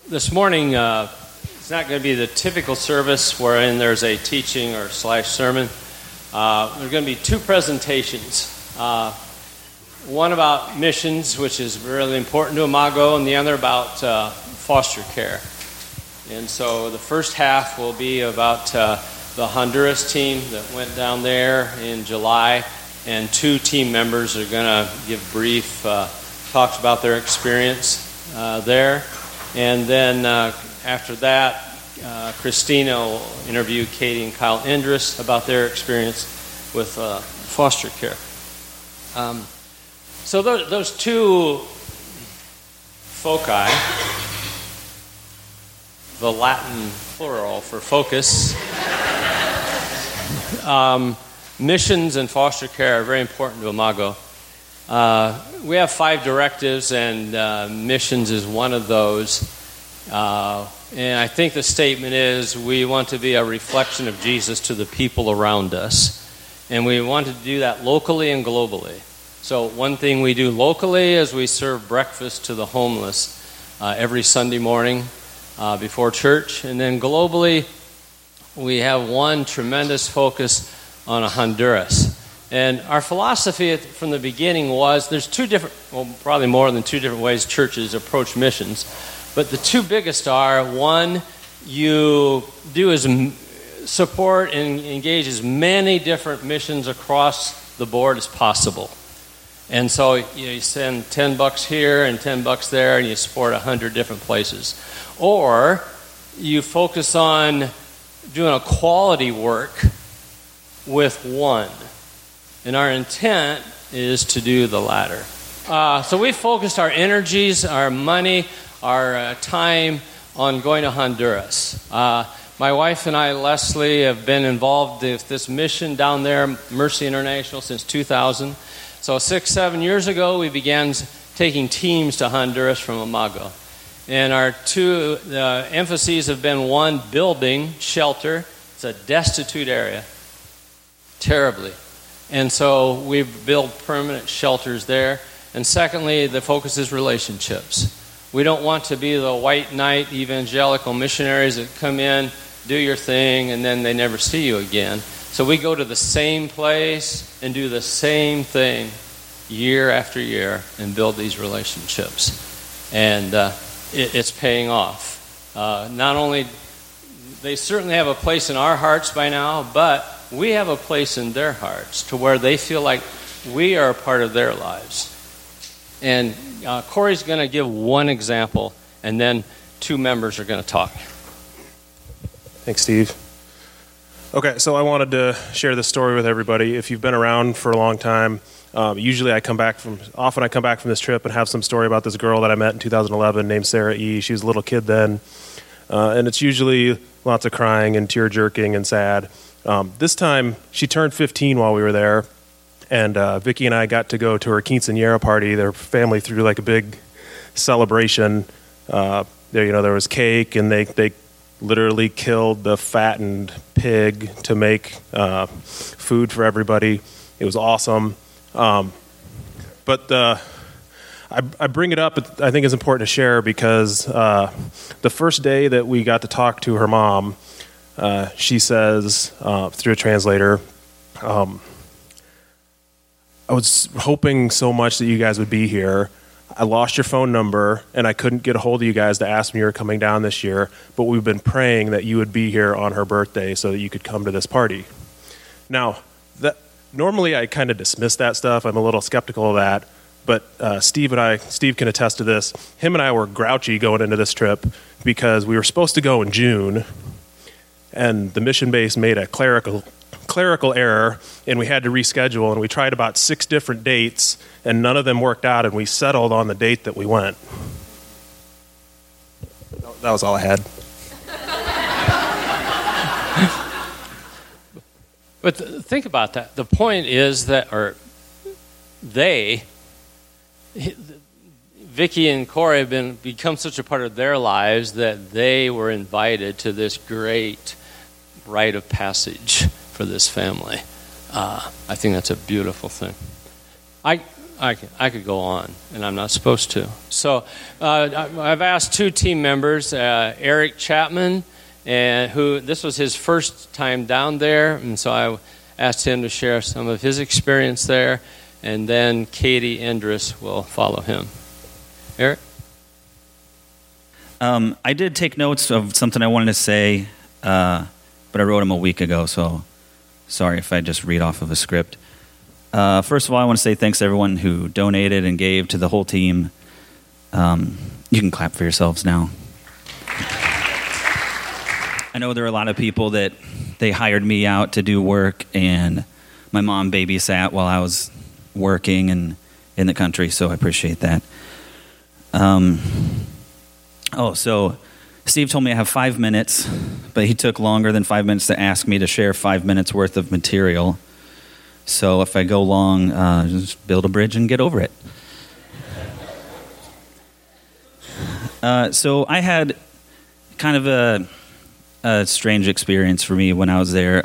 This morning, it's not going to be the typical service wherein there's a teaching or slash sermon. There are going to be two presentations. One about missions, which is really important to Imago, and the other about foster care. And so the first half will be about the Honduras team that went down there in July, and two team members are going to give brief talks about their experience there. And then after that, Christina will interview Katie and Kyle Indris about their experience with foster care. So those two foci, the Latin plural for focus, missions and foster care are very important to Imago. We have 5 directives, and missions is one of those. And I think the statement is we want to be a reflection of Jesus to the people around us. And we want to do that locally and globally. So one thing we do locally is we serve breakfast to the homeless every Sunday morning before church. And then globally, we have one tremendous focus on Honduras. And our philosophy from the beginning was there's probably more than 2 different ways churches approach missions. But the 2 biggest are, one, you do support and engage as many different missions across the board as possible. And so you send $10 here and $10 there, and you support 100 different places. Or you focus on doing a quality work with one. And our intent is to do the latter. So we focused our energies, our money, our time on going to Honduras. My wife and I, Leslie, have been involved with this mission down there, Mercy International, since 2000. So 6-7 years ago, we began taking teams to Honduras from Imago. And our 2 emphases have been, one, building shelter. It's a destitute area, terribly. And so we've built permanent shelters there. And secondly, the focus is relationships. We don't want to be the white knight evangelical missionaries that come in, do your thing, and then they never see you again. So we go to the same place and do the same thing year after year and build these relationships. And it's paying off. Not only, they certainly have a place in our hearts by now, but we have a place in their hearts to where they feel like we are a part of their lives. And Corey's going to give one example, and then 2 members are going to talk. Thanks, Steve. Okay, so I wanted to share this story with everybody. If you've been around for a long time, usually I come back from this trip and have some story about this girl that I met in 2011 named Sarah E. She was a little kid then. And it's usually lots of crying and tear-jerking and sad. This time, she turned 15 while we were there, and Vicki and I got to go to her quinceañera party. Their family threw like a big celebration. There was cake, and they literally killed the fattened pig to make food for everybody. It was awesome. But I bring it up, I think it's important to share because the first day that we got to talk to her mom, she says, through a translator, I was hoping so much that you guys would be here. I lost your phone number, and I couldn't get a hold of you guys to ask when you were coming down this year, but we've been praying that you would be here on her birthday so that you could come to this party. Now, normally I kind of dismiss that stuff. I'm a little skeptical of that, but Steve can attest to this. Him and I were grouchy going into this trip because we were supposed to go in June, and the mission base made a clerical error, and we had to reschedule, and we tried about 6 different dates, and none of them worked out, and we settled on the date that we went. That was all I had. But think about that. The point is that, Vicki and Corey have become such a part of their lives that they were invited to this great rite of passage for this family. I think that's a beautiful thing. I could go on, and I'm not supposed to. So I've asked two team members, Eric Chapman, and who this was his first time down there, and so I asked him to share some of his experience there, and then Katie Endress will follow him. Eric? I did take notes of something I wanted to say, but I wrote them a week ago, so sorry if I just read off of a script. First of all, I want to say thanks to everyone who donated and gave to the whole team. You can clap for yourselves now. I know there are a lot of people that they hired me out to do work, and my mom babysat while I was working and in the country, so I appreciate that. So Steve told me I have 5 minutes, but he took longer than 5 minutes to ask me to share 5 minutes worth of material. So if I go long, just build a bridge and get over it. So I had kind of a strange experience for me when I was there.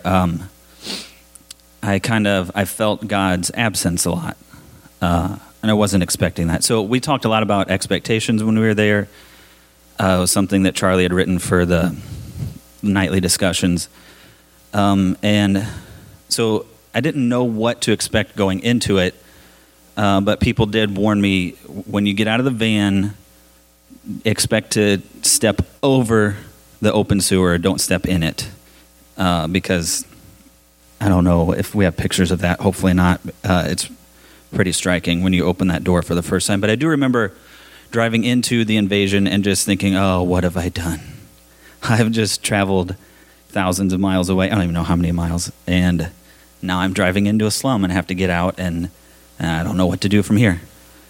I felt God's absence a lot, and I wasn't expecting that. So we talked a lot about expectations when we were there. It was something that Charlie had written for the nightly discussions. And so I didn't know what to expect going into it, but people did warn me, when you get out of the van, expect to step over the open sewer, don't step in it, because I don't know if we have pictures of that, hopefully not. It's pretty striking when you open that door for the first time. But I do remember driving into the invasion and just thinking, oh, what have I done? I've just traveled thousands of miles away. I don't even know how many miles. And now I'm driving into a slum and have to get out, and I don't know what to do from here.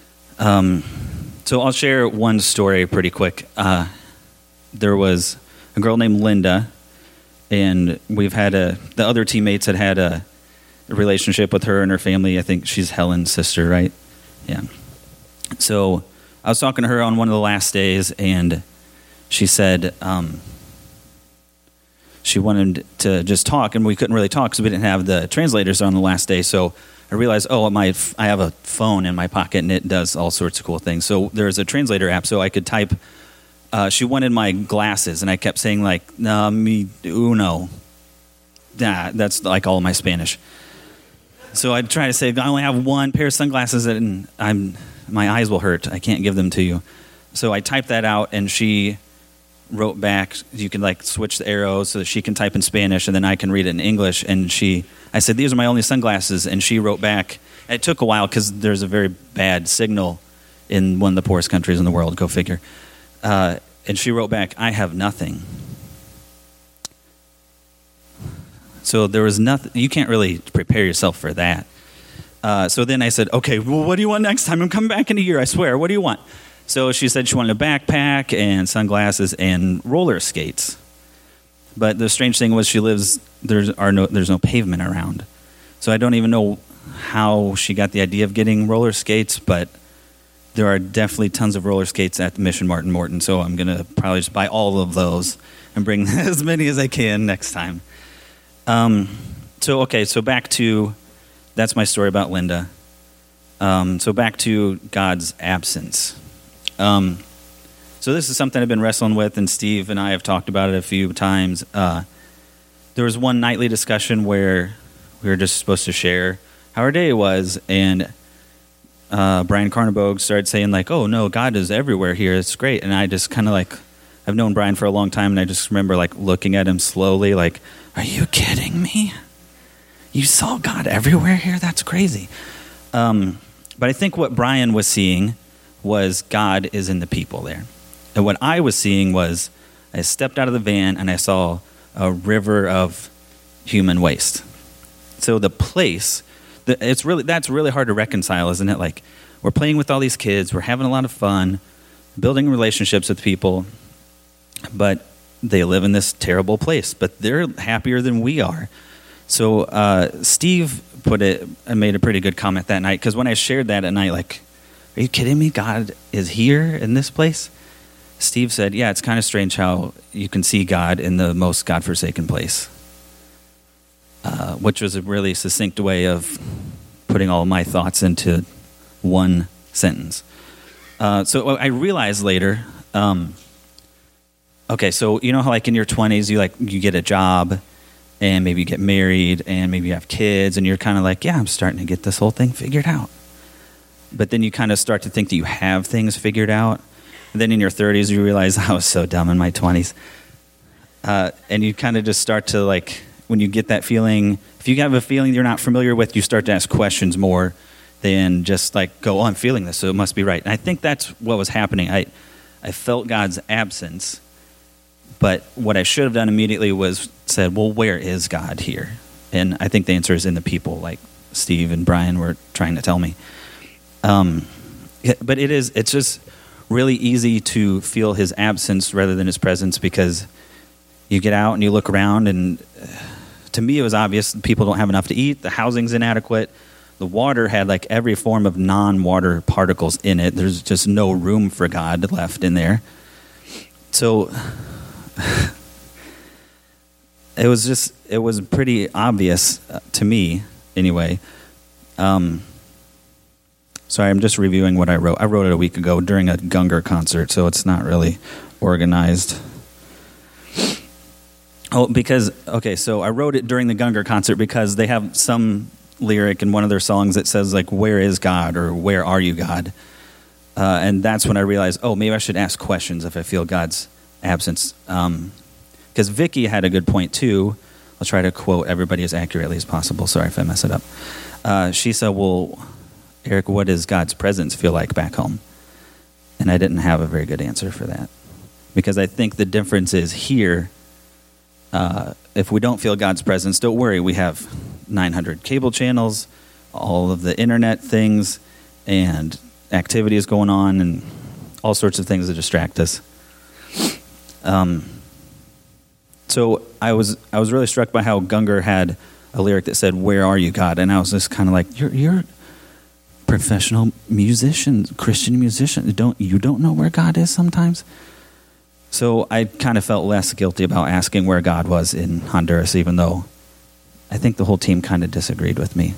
So I'll share one story pretty quick. There was a girl named Linda, and we've had the other teammates had a relationship with her and her family. I think she's Helen's sister, right? Yeah. So I was talking to her on one of the last days, and she said she wanted to just talk, and we couldn't really talk because we didn't have the translators on the last day. So I realized, I have a phone in my pocket, and it does all sorts of cool things. So there's a translator app, so I could type. She wanted my glasses, and I kept saying, like, no, mi uno. Nah, that's like all my Spanish. So I'd try to say, I only have one pair of sunglasses, and my eyes will hurt. I can't give them to you. So I typed that out, and she wrote back. You can like switch the arrows so that she can type in Spanish, and then I can read it in English. And I said, these are my only sunglasses. And she wrote back. And it took a while because there's a very bad signal in one of the poorest countries in the world. Go figure. And she wrote back, I have nothing. So there was nothing. You can't really prepare yourself for that. So then I said, okay, well, what do you want next time? I'm coming back in a year, I swear. What do you want? So she said she wanted a backpack and sunglasses and roller skates. But the strange thing was there's no pavement around. So I don't even know how she got the idea of getting roller skates, but there are definitely tons of roller skates at Mission Martin Morton. So I'm going to probably just buy all of those and bring as many as I can next time. So back to, that's my story about Linda. So back to God's absence. So this is something I've been wrestling with, and Steve and I have talked about it a few times. There was one nightly discussion where we were just supposed to share how our day was, and Brian Carnabogue started saying, like, oh, no, God is everywhere here. It's great. And I just kind of like, I've known Brian for a long time, and I just remember like looking at him slowly like, are you kidding me? You saw God everywhere here? That's crazy. But I think what Brian was seeing was God is in the people there. And what I was seeing was I stepped out of the van and I saw a river of human waste. So the place, that's really hard to reconcile, isn't it? Like, we're playing with all these kids, we're having a lot of fun, building relationships with people, but they live in this terrible place, but they're happier than we are. So Steve made a pretty good comment that night, because when I shared that at night, like, are you kidding me? God is here in this place? Steve said, yeah, it's kind of strange how you can see God in the most God-forsaken place, which was a really succinct way of putting all my thoughts into one sentence. So I realized later, okay, so you know how like in your 20s you get a job and maybe you get married and maybe you have kids and you're kind of like, yeah, I'm starting to get this whole thing figured out. But then you kind of start to think that you have things figured out. And then in your 30s you realize I was so dumb in my 20s. And you kind of just start to like, when you get that feeling, if you have a feeling you're not familiar with, you start to ask questions more than just like go, oh, I'm feeling this, so it must be right. And I think that's what was happening. I felt God's absence, but what I should have done immediately was said, well, where is God here? And I think the answer is in the people, like Steve and Brian were trying to tell me. But it's just really easy to feel his absence rather than his presence, because you get out and you look around, and to me it was obvious people don't have enough to eat, the housing's inadequate, the water had like every form of non-water particles in it. There's just no room for God left in there. So it was pretty obvious to me anyway. Sorry, I'm just reviewing what I wrote. I wrote it a week ago during a Gungor concert, so it's not really organized. So I wrote it during the Gungor concert because they have some lyric in one of their songs that says, like, where is God, or where are you, God? And that's when I realized, oh, maybe I should ask questions if I feel God's absence. Because Vicky had a good point, too. I'll try to quote everybody as accurately as possible. Sorry if I mess it up. She said, well, Eric, what does God's presence feel like back home? And I didn't have a very good answer for that. Because I think the difference is here, if we don't feel God's presence, don't worry. We have 900 cable channels, all of the internet things, and activities going on, and all sorts of things that distract us. So I was really struck by how Gungor had a lyric that said, "Where are you, God?" And I was just kind of like, "You're a professional musician, Christian musician. You don't know where God is sometimes?" So I kind of felt less guilty about asking where God was in Honduras, even though I think the whole team kind of disagreed with me.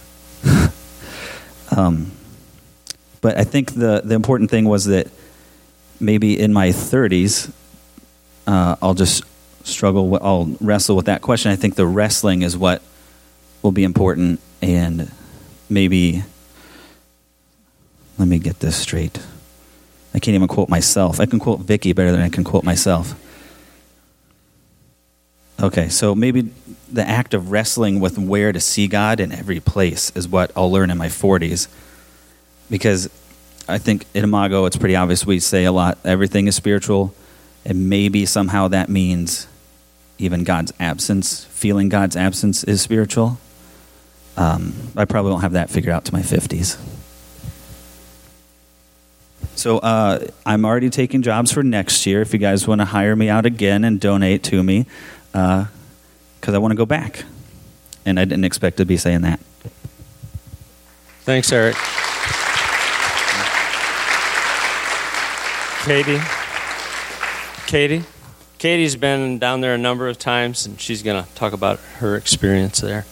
But I think the important thing was that maybe in my 30s, I'll just I'll wrestle with that question. I think the wrestling is what will be important, and maybe, let me get this straight. I can't even quote myself. I can quote Vicky better than I can quote myself. Okay, so maybe the act of wrestling with where to see God in every place is what I'll learn in my 40s. Because I think in Imago, it's pretty obvious we say a lot, everything is spiritual, and maybe somehow that means even God's absence, feeling God's absence is spiritual. I probably won't have that figured out to my 50s. So I'm already taking jobs for next year if you guys want to hire me out again and donate to me, because I want to go back. And I didn't expect to be saying that. Thanks, Eric. Katie's been down there a number of times, and she's going to talk about her experience there.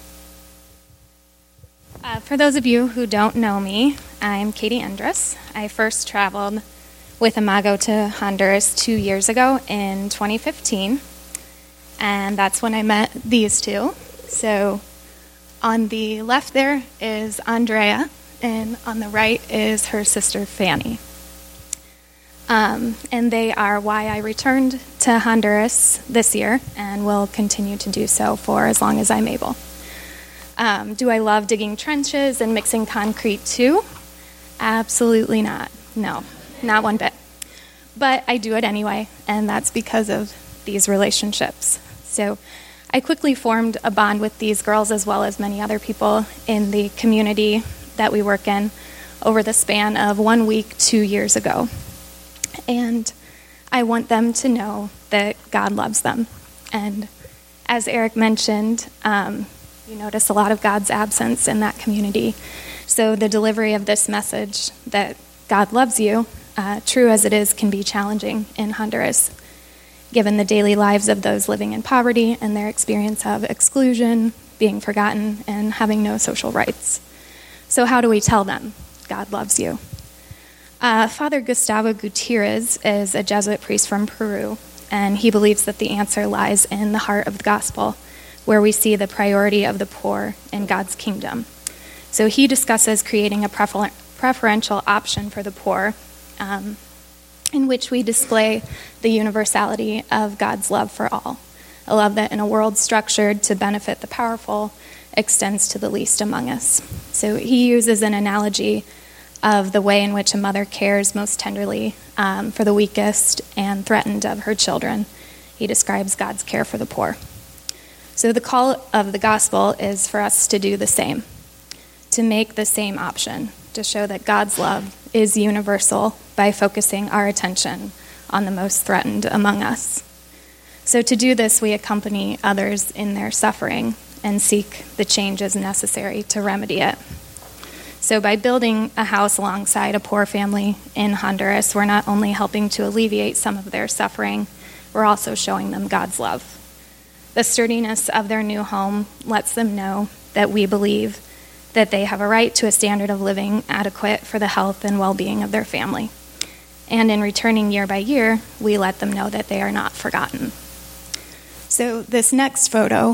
For those of you who don't know me, I'm Katie Endress. I first traveled with Imago to Honduras 2 years ago in 2015, and that's when I met these two. So on the left there is Andrea, and on the right is her sister Fanny. And they are why I returned to Honduras this year and will continue to do so for as long as I'm able. Do I love digging trenches and mixing concrete too? Absolutely not. No, not one bit. But I do it anyway, and that's because of these relationships. So I quickly formed a bond with these girls as well as many other people in the community that we work in over the span of 1 week 2 years ago. And I want them to know that God loves them. And as Eric mentioned, you notice a lot of God's absence in that community. So the delivery of this message that God loves you, true as it is, can be challenging in Honduras, given the daily lives of those living in poverty and their experience of exclusion, being forgotten, and having no social rights. So how do we tell them? God loves you. Father Gustavo Gutierrez is a Jesuit priest from Peru, and he believes that the answer lies in the heart of the gospel, where we see the priority of the poor in God's kingdom. So he discusses creating a preferential option for the poor, in which we display the universality of God's love for all, a love that in a world structured to benefit the powerful extends to the least among us. So he uses an analogy of the way in which a mother cares most tenderly for the weakest and threatened of her children. He describes God's care for the poor. So the call of the gospel is for us to do the same, to make the same option, to show that God's love is universal by focusing our attention on the most threatened among us. So to do this, we accompany others in their suffering and seek the changes necessary to remedy it. So by building a house alongside a poor family in Honduras, we're not only helping to alleviate some of their suffering, we're also showing them God's love. The sturdiness of their new home lets them know that we believe that they have a right to a standard of living adequate for the health and well-being of their family. And in returning year by year, we let them know that they are not forgotten. So this next photo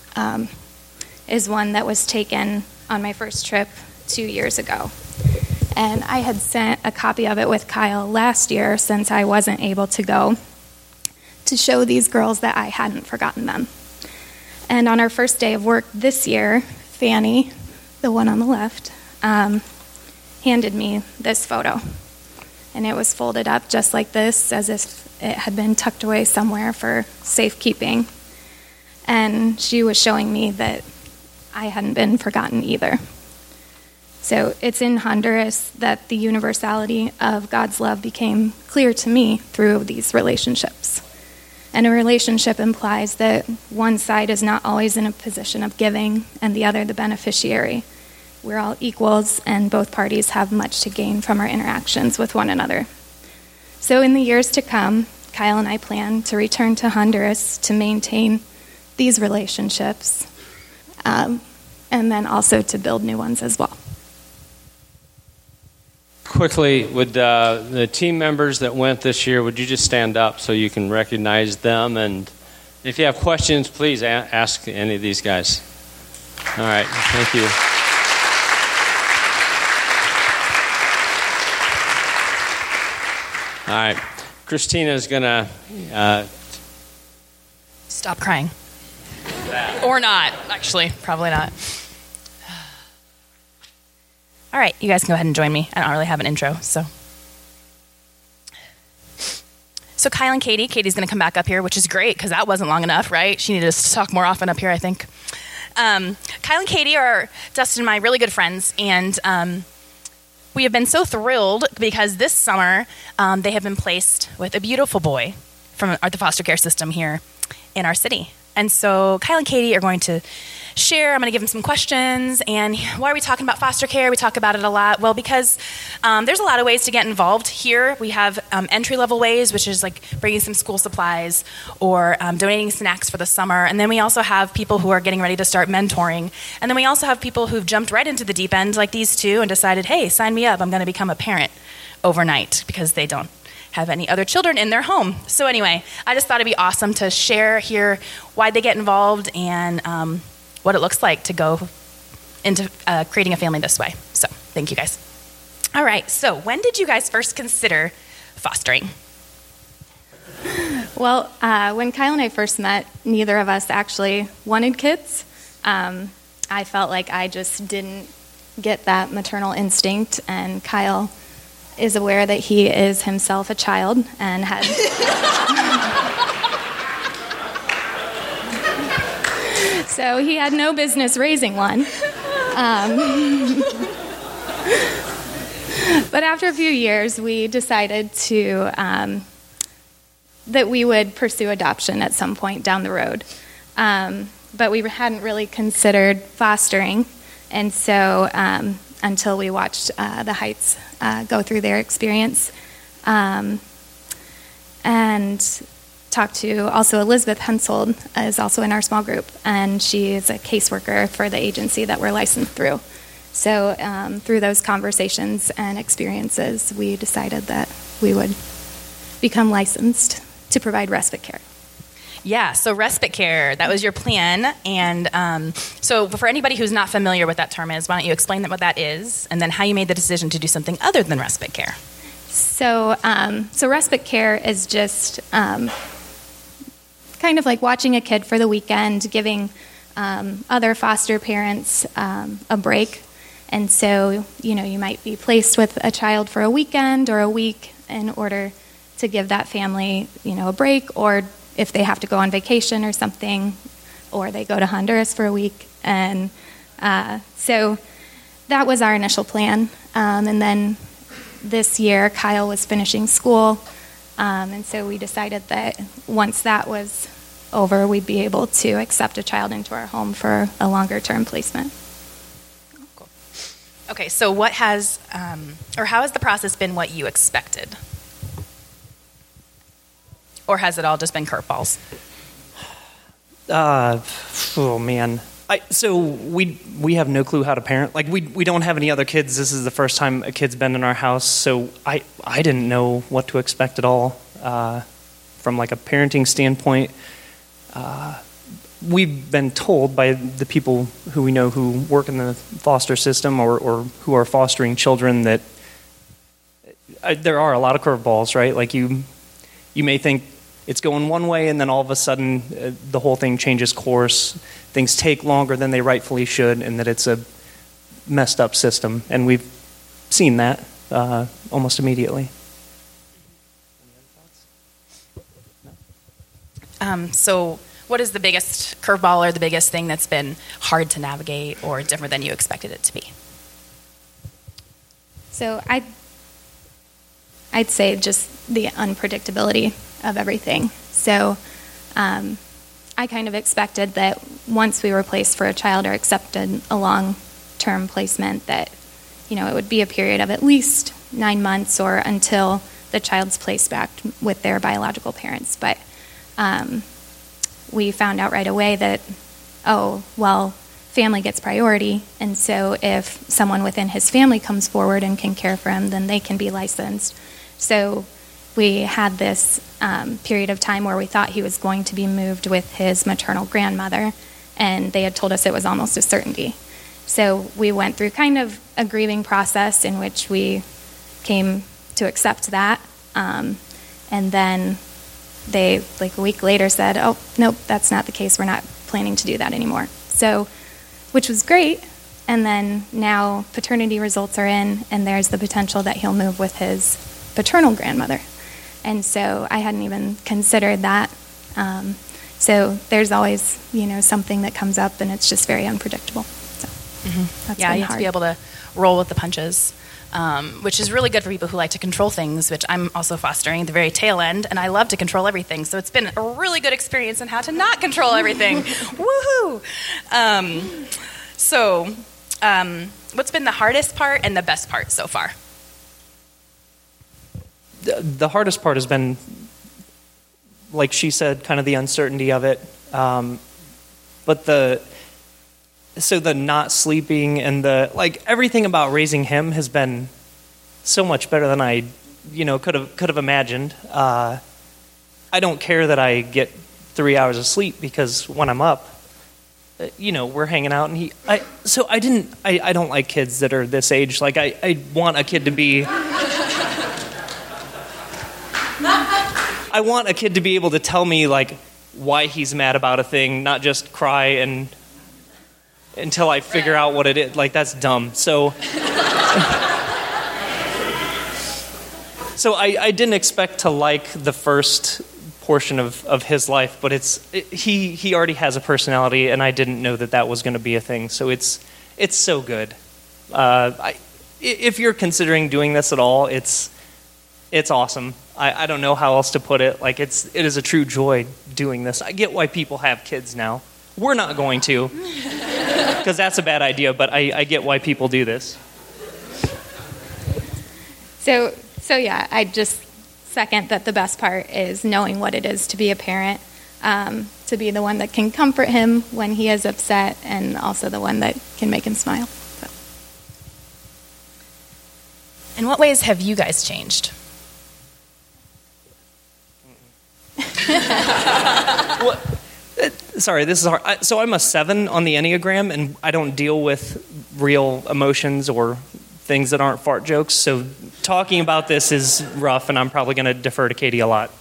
is one that was taken on my first trip 2 years ago. And I had sent a copy of it with Kyle last year, since I wasn't able to go, to show these girls that I hadn't forgotten them. And on our first day of work this year, Fanny, the one on the left, handed me this photo. And it was folded up just like this, as if it had been tucked away somewhere for safekeeping. And she was showing me that I hadn't been forgotten either. So it's in Honduras that the universality of God's love became clear to me through these relationships. And a relationship implies that one side is not always in a position of giving and the other the beneficiary. We're all equals, and both parties have much to gain from our interactions with one another. So in the years to come, Kyle and I plan to return to Honduras to maintain these relationships, and then also to build new ones as well. Quickly, would the team members that went this year, would you just stand up so you can recognize them? And if you have questions, please ask any of these guys. All right, thank you. All right, Christina is going to... Stop crying. Or not, actually. Probably not. All right, you guys can go ahead and join me. I don't really have an intro, so. So Kyle and Katie. Katie's going to come back up here, which is great, because that wasn't long enough, right? She needed to talk more often up here, I think. Kyle and Katie are Dustin and my really good friends, and we have been so thrilled because this summer they have been placed with a beautiful boy from the foster care system here in our city. And so Kyle and Katie are going to share. I'm going to give them some questions. And why are we talking about foster care? We talk about it a lot. Well, because there's a lot of ways to get involved here. We have entry-level ways, which is like bringing some school supplies or donating snacks for the summer. And then we also have people who are getting ready to start mentoring. And then we also have people who've jumped right into the deep end, like these two, and decided, hey, sign me up. I'm going to become a parent overnight, because they don't have any other children in their home. So anyway, I just thought it'd be awesome to share here why they get involved and what it looks like to go into creating a family this way. So thank you guys. All right, so when did you guys first consider fostering? Well, when Kyle and I first met, neither of us actually wanted kids. I felt like I just didn't get that maternal instinct, and Kyle is aware that he is himself a child and had so he had no business raising one. But after a few years, we decided to that we would pursue adoption at some point down the road. But we hadn't really considered fostering, and so until we watched the Heights go through their experience, and talked to also Elizabeth Hensold, is also in our small group, and she is a caseworker for the agency that we're licensed through. So through those conversations and experiences, we decided that we would become licensed to provide respite care. Yeah, so respite care, that was your plan. And so for anybody who's not familiar with that term is, why don't you explain what that is, and then how you made the decision to do something other than respite care? So respite care is just kind of like watching a kid for the weekend, giving other foster parents a break. And so, you might be placed with a child for a weekend or a week in order to give that family, a break, or if they have to go on vacation or something, or they go to Honduras for a week. And so that was our initial plan. And then this year, Kyle was finishing school, and so we decided that once that was over, we'd be able to accept a child into our home for a longer-term placement. Cool. Okay, so what has, or how has the process been what you expected? Or has it all just been curveballs? Oh man. So we have no clue how to parent. Like we don't have any other kids. This is the first time a kid's been in our house, so I didn't know what to expect at all from like a parenting standpoint. We've been told by the people who we know who work in the foster system or who are fostering children that there are a lot of curveballs, right? Like you may think it's going one way, and then all of a sudden the whole thing changes course. Things take longer than they rightfully should, and that it's a messed up system. And we've seen that almost immediately. So what is the biggest curveball or the biggest thing that's been hard to navigate or different than you expected it to be? So I'd say just the unpredictability of everything. So I kind of expected that once we were placed for a child or accepted a long-term placement that, it would be a period of at least 9 months or until the child's placed back with their biological parents. But we found out right away that, family gets priority, and so if someone within his family comes forward and can care for him, then they can be licensed. So we had this period of time where we thought he was going to be moved with his maternal grandmother, and they had told us it was almost a certainty. So we went through kind of a grieving process in which we came to accept that, and then they, like a week later, said, oh, nope, that's not the case. We're not planning to do that anymore. So, which was great. And then now paternity results are in, and there's the potential that he'll move with his paternal grandmother. And so I hadn't even considered that. So there's always, something that comes up, and it's just very unpredictable. So that's Yeah, been you have hard. to be able to roll with the punches, which is really good for people who like to control things, which I'm also fostering at the very tail end, and I love to control everything. So it's been a really good experience on how to not control everything. Woohoo! So what's been the hardest part and the best part so far? The hardest part has been, like she said, kind of the uncertainty of it. But the not sleeping and everything about raising him has been so much better than I, could have imagined. I don't care that I get 3 hours of sleep because when I'm up, we're hanging out, and I don't like kids that are this age. Like I want a kid to be. I want a kid to be able to tell me why he's mad about a thing, not just cry until I figure out what it is. That's dumb. So I didn't expect to like the first portion of his life, but he already has a personality, and I didn't know that was going to be a thing. So it's so good. If you're considering doing this at all, it's awesome. I don't know how else to put it. It is a true joy doing this. I get why people have kids now. We're not going to, because that's a bad idea, but I get why people do this. So yeah, I just second that the best part is knowing what it is to be a parent, to be the one that can comfort him when he is upset, and also the one that can make him smile. So. In what ways have you guys changed? Sorry, this is hard. So I'm a 7 on the Enneagram, and I don't deal with real emotions or things that aren't fart jokes. So talking about this is rough, and I'm probably going to defer to Katie a lot.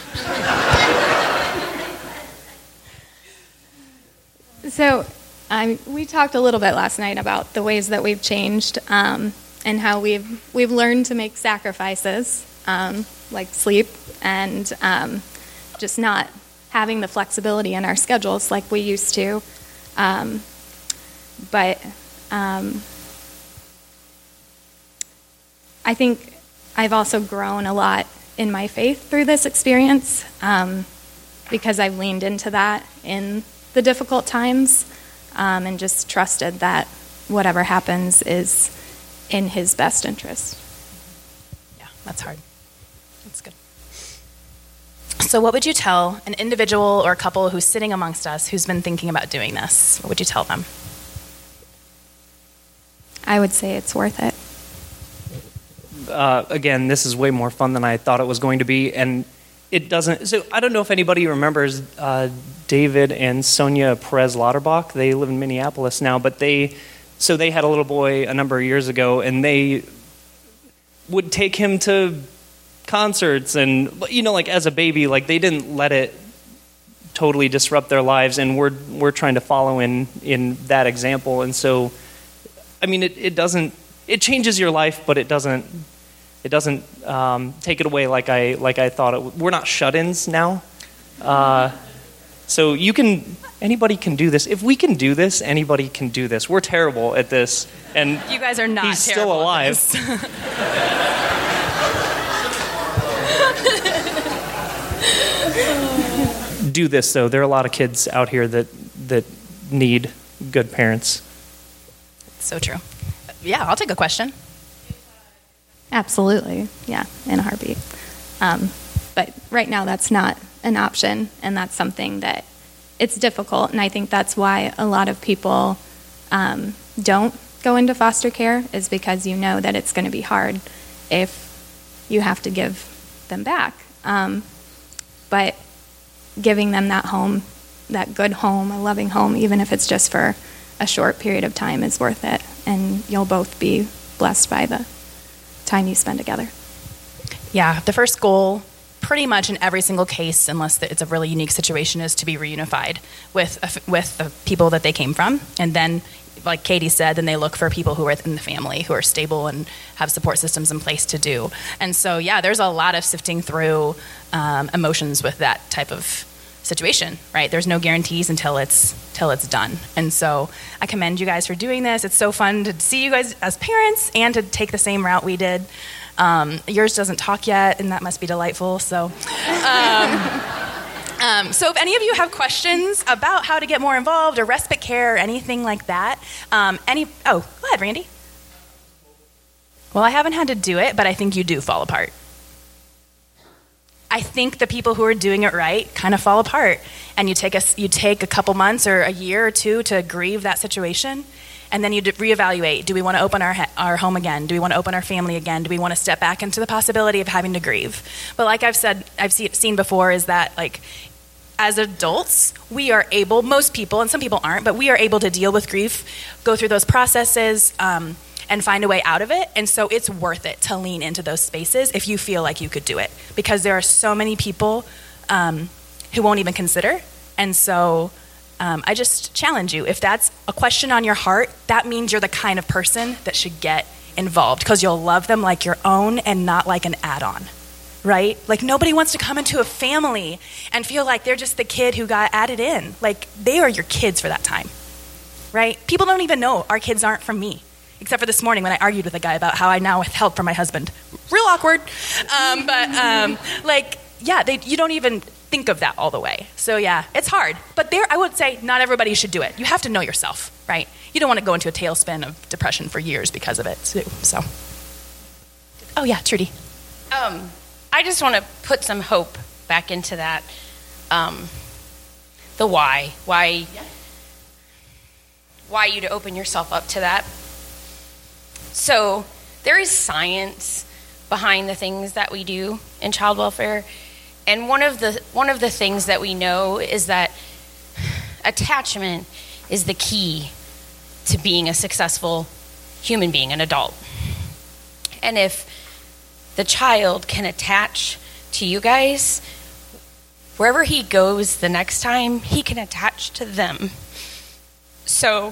So we talked a little bit last night about the ways that we've changed and how we've learned to make sacrifices, like sleep and just not having the flexibility in our schedules like we used to. But I think I've also grown a lot in my faith through this experience because I've leaned into that in the difficult times and just trusted that whatever happens is in His best interest. Yeah, that's hard. That's good. So what would you tell an individual or a couple who's sitting amongst us who's been thinking about doing this? What would you tell them? I would say it's worth it. Again, this is way more fun than I thought it was going to be, and it doesn't. So I don't know if anybody remembers David and Sonia Perez Lauterbach. They live in Minneapolis now, but they had a little boy a number of years ago, and they would take him to concerts, and like as a baby, like they didn't let it totally disrupt their lives, and we're trying to follow in that example. And so, I mean, it changes your life, but it doesn't take it away like I thought it would. We're not shut-ins now. So anybody can do this. If we can do this, anybody can do this. We're terrible at this, and you guys are not. He's still alive. Do this though. There are a lot of kids out here that need good parents. So true. Yeah, I'll take a question. Absolutely, yeah, in a heartbeat. But right now that's not an option, and that's something that it's difficult, and I think that's why a lot of people don't go into foster care, is because you know that it's going to be hard if you have to give them back. But giving them that home, that good home, a loving home, even if it's just for a short period of time, is worth it, and you'll both be blessed by the time you spend together. Yeah, the first goal, pretty much in every single case, unless it's a really unique situation, is to be reunified with the people that they came from. And then, like Katie said, then they look for people who are in the family, who are stable and have support systems in place to do. And so, yeah, there's a lot of sifting through emotions with that type of situation, right? There's no guarantees until it's done. And so I commend you guys for doing this. It's so fun to see you guys as parents and to take the same route we did. Yours doesn't talk yet, and that must be delightful. So, so if any of you have questions about how to get more involved or respite care or anything like that, go ahead, Randy. Well, I haven't had to do it, but I think you do fall apart. I think the people who are doing it right kind of fall apart, and you take a couple months or a year or two to grieve that situation, and then you reevaluate. Do we want to open our home again? Do we want to open our family again? Do we want to step back into the possibility of having to grieve? But like I've seen before, is that like as adults, we are able, most people, and some people aren't, but we are able to deal with grief, go through those processes, and find a way out of it. And so it's worth it to lean into those spaces if you feel like you could do it, because there are so many people who won't even consider. And so I just challenge you, if that's a question on your heart, that means you're the kind of person that should get involved, because you'll love them like your own and not like an add-on, right? Like nobody wants to come into a family and feel like they're just the kid who got added in. Like they are your kids for that time, right? People don't even know our kids aren't from me. Except for this morning when I argued with a guy about how I now withheld from my husband. Real awkward. You don't even think of that all the way. So yeah, it's hard. But I would say not everybody should do it. You have to know yourself, right? You don't want to go into a tailspin of depression for years because of it too. So, oh yeah, Trudy. I just want to put some hope back into that. The why. Why you to open yourself up to that. So there is science behind the things that we do in child welfare. And one of the things that we know is that attachment is the key to being a successful human being, an adult. And if the child can attach to you guys, wherever he goes the next time, he can attach to them. So,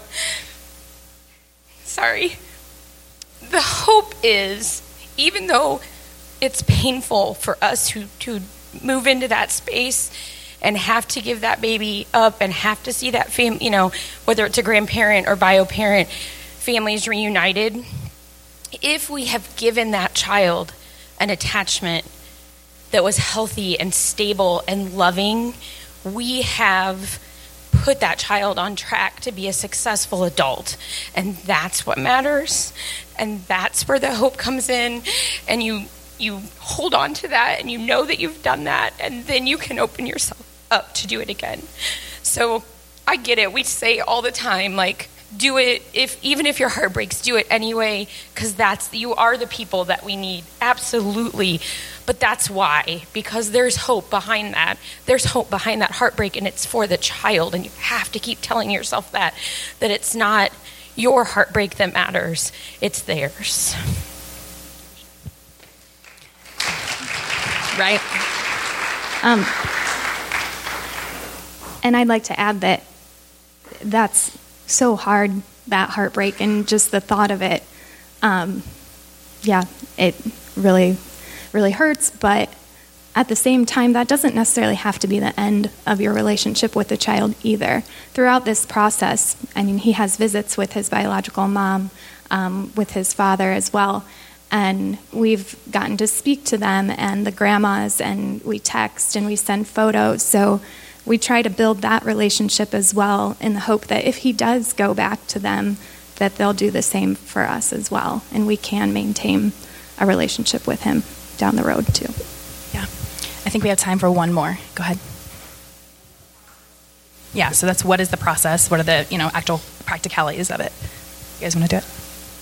sorry. The hope is, even though it's painful for us to move into that space and have to give that baby up and have to see that whether it's a grandparent or bio parent, families reunited, if we have given that child an attachment that was healthy and stable and loving, we have put that child on track to be a successful adult. And that's what matters. And that's where the hope comes in. And you hold on to that, and you know that you've done that, and then you can open yourself up to do it again. So I get it. We say all the time, like, do it, even if your heart breaks, do it anyway, because you are the people that we need. Absolutely. But that's why, because there's hope behind that. There's hope behind that heartbreak, and it's for the child. And you have to keep telling yourself that it's not your heartbreak that matters, it's theirs. Right? And I'd like to add that that's so hard, that heartbreak, and just the thought of it, it really, really hurts. But at the same time, that doesn't necessarily have to be the end of your relationship with the child either. Throughout this process, I mean, he has visits with his biological mom, with his father as well. And we've gotten to speak to them and the grandmas, and we text and we send photos. So we try to build that relationship as well, in the hope that if he does go back to them, that they'll do the same for us as well. And we can maintain a relationship with him down the road too. Yeah. I think we have time for one more. Go ahead. Yeah, so that's what is the process? What are the, actual practicalities of it? You guys want to do it?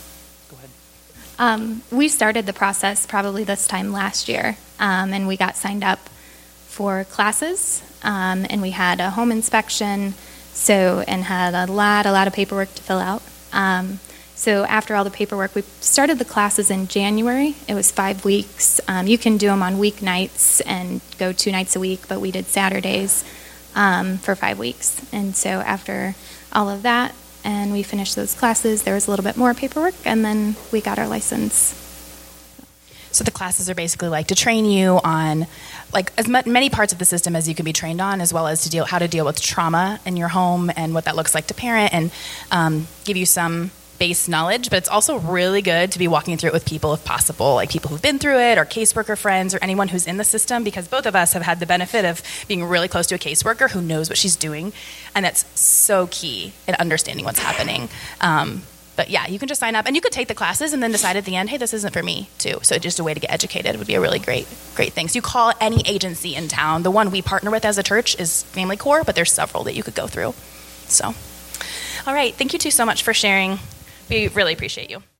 We started the process probably this time last year, and we got signed up for classes, and we had a home inspection, and had a lot of paperwork to fill out. So after all the paperwork, we started the classes in January. It was 5 weeks. You can do them on weeknights and go 2 nights a week, but we did Saturdays for 5 weeks. And so after all of that, and we finished those classes, there was a little bit more paperwork, and then we got our license. So the classes are basically like to train you on as many parts of the system as you can be trained on, as well as how to deal with trauma in your home and what that looks like to parent, and give you some base knowledge. But it's also really good to be walking through it with people if possible, like people who've been through it, or caseworker friends, or anyone who's in the system, because both of us have had the benefit of being really close to a caseworker who knows what she's doing, and that's so key in understanding what's happening. But yeah, you can just sign up, and you could take the classes and then decide at the end, hey, this isn't for me too. So just a way to get educated would be a really great thing. So you call any agency in town. The one we partner with as a church is Family Corps, but there's several that you could go through. So, all right, thank you two so much for sharing. We really appreciate you.